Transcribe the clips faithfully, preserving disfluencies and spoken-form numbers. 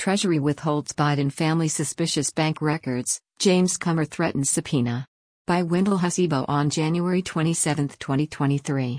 Treasury withholds Biden family suspicious bank records, James Comer threatens subpoena. By Wendell Hasibo on January twenty-seventh, twenty twenty-three.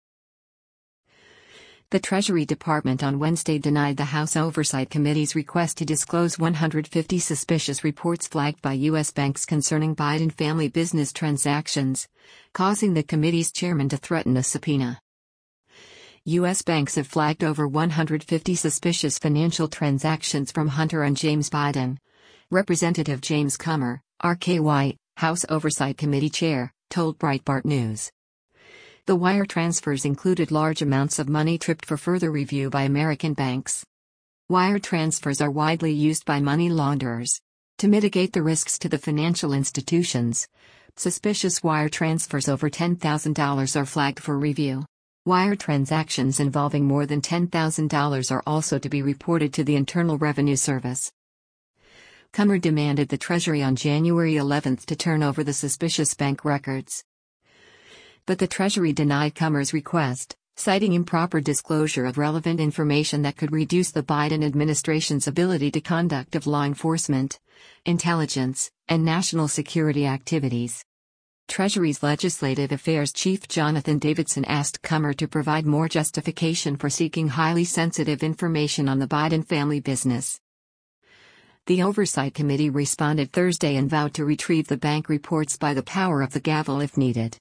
The Treasury Department on Wednesday denied the House Oversight Committee's request to disclose one hundred fifty suspicious reports flagged by U S banks concerning Biden family business transactions, causing the committee's chairman to threaten a subpoena. U S banks have flagged over one hundred fifty suspicious financial transactions from Hunter and James Biden. Representative James Comer, R K Y, House Oversight Committee Chair, told Breitbart News. The wire transfers included large amounts of money tripped for further review by American banks. Wire transfers are widely used by money launderers. To mitigate the risks to the financial institutions, suspicious wire transfers over ten thousand dollars are flagged for review. Wire transactions involving more than ten thousand dollars are also to be reported to the Internal Revenue Service. Comer demanded the Treasury on January eleventh to turn over the suspicious bank records. But the Treasury denied Comer's request, citing improper disclosure of relevant information that could reduce the Biden administration's ability to conduct of law enforcement, intelligence, and national security activities. Treasury's Legislative Affairs Chief Jonathan Davidson asked Comer to provide more justification for seeking highly sensitive information on the Biden family business. The Oversight Committee responded Thursday and vowed to retrieve the bank reports by the power of the gavel if needed.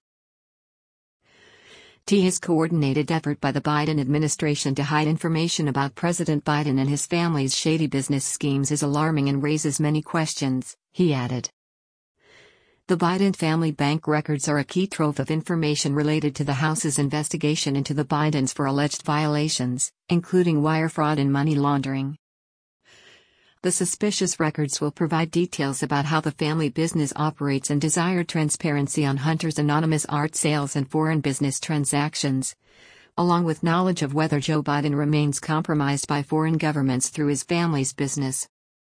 T his coordinated effort by the Biden administration to hide information about President Biden and his family's shady business schemes is alarming and raises many questions, he added. The Biden family bank records are a key trove of information related to the House's investigation into the Bidens for alleged violations, including wire fraud and money laundering. The suspicious records will provide details about how the family business operates and desired transparency on Hunter's anonymous art sales and foreign business transactions, along with knowledge of whether Joe Biden remains compromised by foreign governments through his family's business.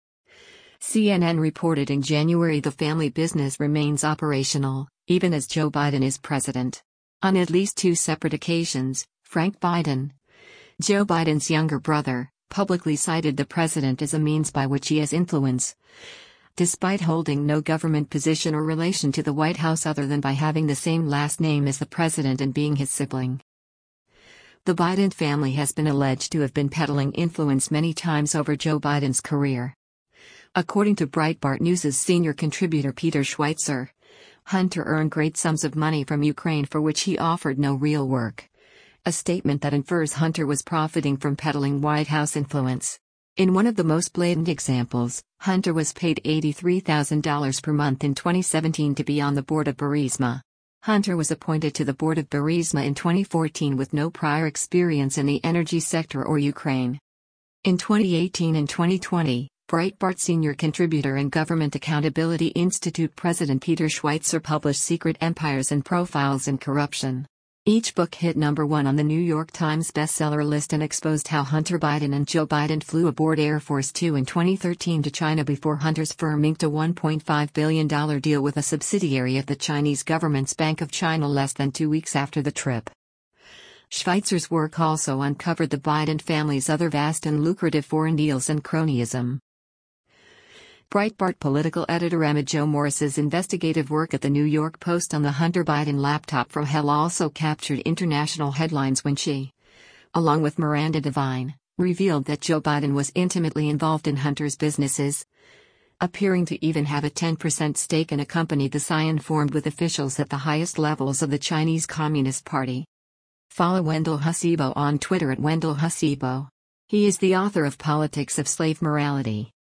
C N N reported in January the family business remains operational, even as Joe Biden is president. On at least two separate occasions, Frank Biden, Joe Biden's younger brother, publicly cited the president as a means by which he has influence, despite holding no government position or relation to the White House other than by having the same last name as the president and being his sibling. The Biden family has been alleged to have been peddling influence many times over Joe Biden's career. According to Breitbart News' senior contributor Peter Schweitzer, Hunter earned great sums of money from Ukraine for which he offered no real work. A statement that infers Hunter was profiting from peddling White House influence. In one of the most blatant examples, Hunter was paid eighty-three thousand dollars per month in twenty seventeen to be on the board of Burisma. Hunter was appointed to the board of Burisma in twenty fourteen with no prior experience in the energy sector or Ukraine. In twenty eighteen and twenty twenty, Breitbart senior contributor and Government Accountability Institute President Peter Schweitzer published Secret Empires and Profiles in Corruption. Each book hit number one on the New York Times bestseller list and exposed how Hunter Biden and Joe Biden flew aboard Air Force Two in twenty thirteen to China before Hunter's firm inked a one point five billion dollars deal with a subsidiary of the Chinese government's Bank of China less than two weeks after the trip. Schweitzer's work also uncovered the Biden family's other vast and lucrative foreign deals and cronyism. Breitbart political editor Emma Jo Morris's investigative work at the New York Post on the Hunter Biden laptop from hell also captured international headlines when she, along with Miranda Devine, revealed that Joe Biden was intimately involved in Hunter's businesses, appearing to even have a ten percent stake in a company the Scion formed with officials at the highest levels of the Chinese Communist Party. Follow Wendell Hasibo on Twitter at Wendell Hasibo. He is the author of Politics of Slave Morality.